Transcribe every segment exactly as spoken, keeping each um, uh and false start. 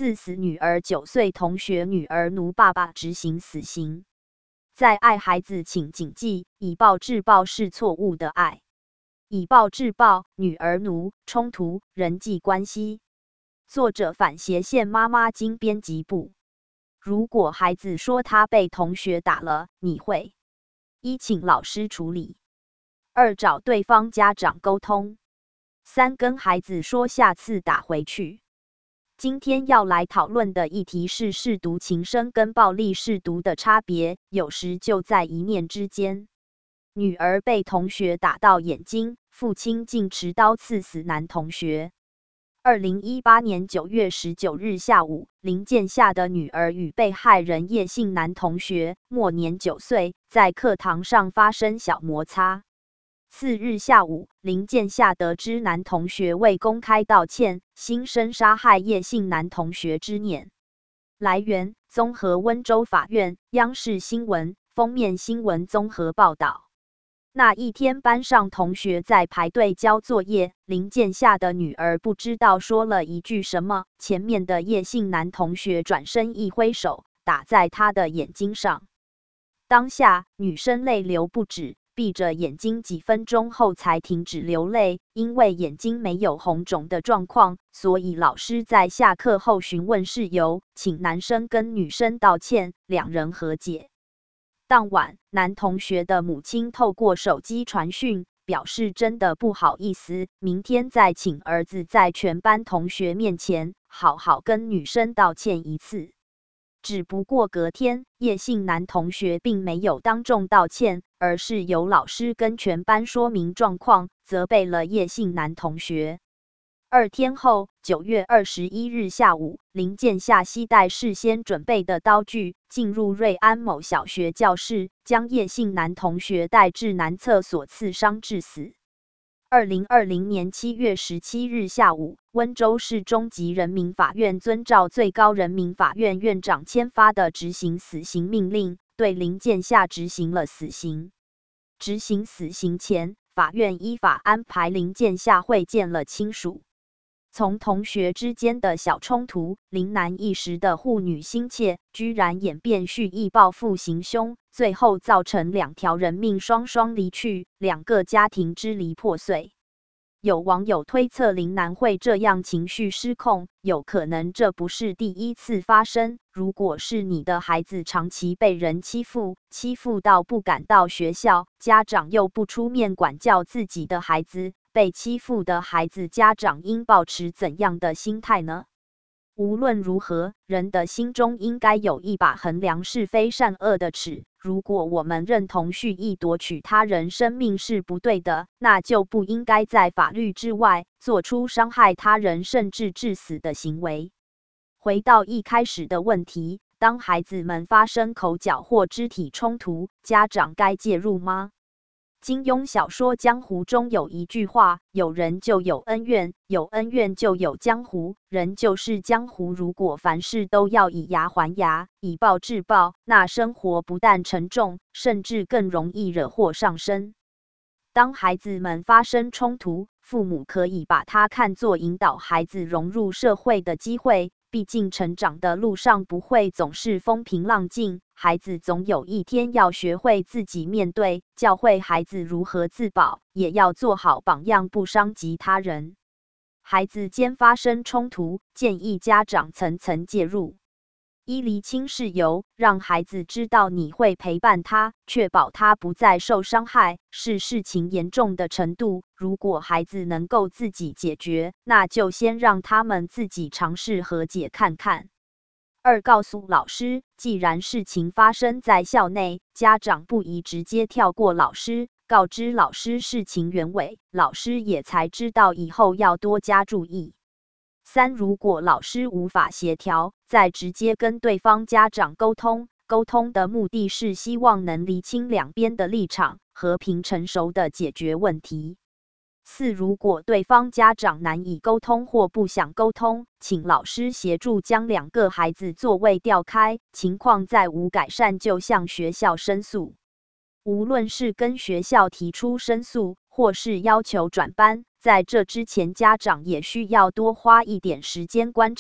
赐死女儿九岁同学女儿奴爸爸执行死刑。在爱孩子请谨记，以暴制暴是错误的爱。以暴制暴，女儿奴，冲突，人际关系。作者反斜线妈妈经编辑部。如果孩子说他被同学打了，你会：一请老师处理；二找对方家长沟通；三跟孩子说下次打回去。今天要来讨论的议题是舐犊情深跟暴力舐犊的差别，有时就在一念之间。女儿被同学打到眼睛，父亲竟持刀刺死男同学。二零一八年九月十九日下午，林建夏的女儿与被害人叶姓男同学，末年九岁，在课堂上发生小摩擦。次日下午，林建夏得知男同学未公开道歉，心生杀害叶姓男同学之念。来源：综合温州法院、央视新闻、封面新闻综合报道。那一天，班上同学在排队交作业，林建夏的女儿不知道说了一句什么，前面的叶姓男同学转身一挥手，打在她的眼睛上。当下，女生泪流不止，闭着眼睛几分钟后才停止流泪，因为眼睛没有红肿的状况，所以老师在下课后询问事由，请男生跟女生道歉，两人和解。当晚，男同学的母亲透过手机传讯，表示真的不好意思，明天再请儿子在全班同学面前好好跟女生道歉一次。只不过隔天，叶姓男同学并没有当众道歉，而是由老师跟全班说明状况，责备了叶姓男同学。二天后，九月二十一日下午，林建夏携带事先准备的刀具，进入瑞安某小学教室，将叶姓男同学带至男厕所刺伤致死。二零二零年七月十七日下午，温州市中级人民法院遵照最高人民法院院长签发的执行死刑命令，对林建夏执行了死刑。执行死刑前，法院依法安排林建夏会见了亲属。从同学之间的小冲突，林男一时的护女心切，居然演变蓄意报复行凶，最后造成两条人命双双离去，两个家庭支离破碎。有网友推测林男会这样情绪失控，有可能这不是第一次发生。如果是你的孩子长期被人欺负，欺负到不敢到学校，家长又不出面管教自己的孩子，被欺负的孩子家长应保持怎样的心态呢？无论如何，人的心中应该有一把衡量是非善恶的尺。如果我们认同蓄意夺取他人生命是不对的，那就不应该在法律之外做出伤害他人甚至致死的行为。回到一开始的问题，当孩子们发生口角或肢体冲突，家长该介入吗？金庸小说《江湖》中有一句话：有人就有恩怨，有恩怨就有江湖，人就是江湖。如果凡事都要以牙还牙，以暴制暴，那生活不但沉重，甚至更容易惹祸上身。当孩子们发生冲突，父母可以把它看作引导孩子融入社会的机会，毕竟成长的路上不会总是风平浪静，孩子总有一天要学会自己面对，教会孩子如何自保，也要做好榜样，不伤及他人。孩子间发生冲突，建议家长层层介入。一、厘清事由，让孩子知道你会陪伴他，确保他不再受伤害，是事情严重的程度。如果孩子能够自己解决，那就先让他们自己尝试和解看看。二、告诉老师，既然事情发生在校内，家长不宜直接跳过老师，告知老师事情原委，老师也才知道以后要多加注意。三、如果老师无法协调，再直接跟对方家长沟通，沟通的目的是希望能厘清两边的立场，和平成熟的解决问题。四、如果对方家长难以沟通或不想沟通，请老师协助将两个孩子座位调开，情况再无改善就向学校申诉。无论是跟学校提出申诉，或是要求转班，在这之前家长也需要多花一点时间观察，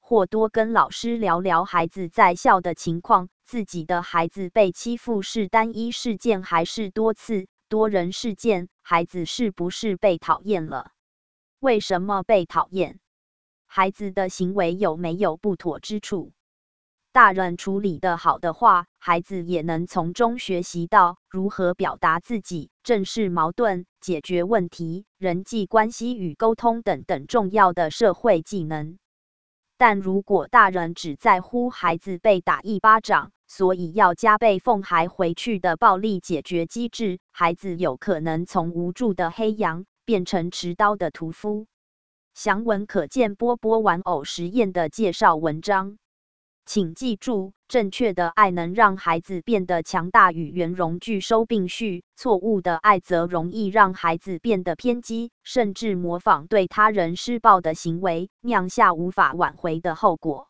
或多跟老师聊聊孩子在校的情况，自己的孩子被欺负是单一事件还是多次、多人事件，孩子是不是被讨厌了？为什么被讨厌？孩子的行为有没有不妥之处？大人处理得好的话，孩子也能从中学习到如何表达自己、正视矛盾、解决问题、人际关系与沟通等等重要的社会技能。但如果大人只在乎孩子被打一巴掌，所以要加倍奉还回去的暴力解决机制，孩子有可能从无助的黑羊变成持刀的屠夫。详文可见波波玩偶实验的介绍文章。请记住，正确的爱能让孩子变得强大与圆融具收并蓄，错误的爱则容易让孩子变得偏激，甚至模仿对他人施暴的行为，酿下无法挽回的后果。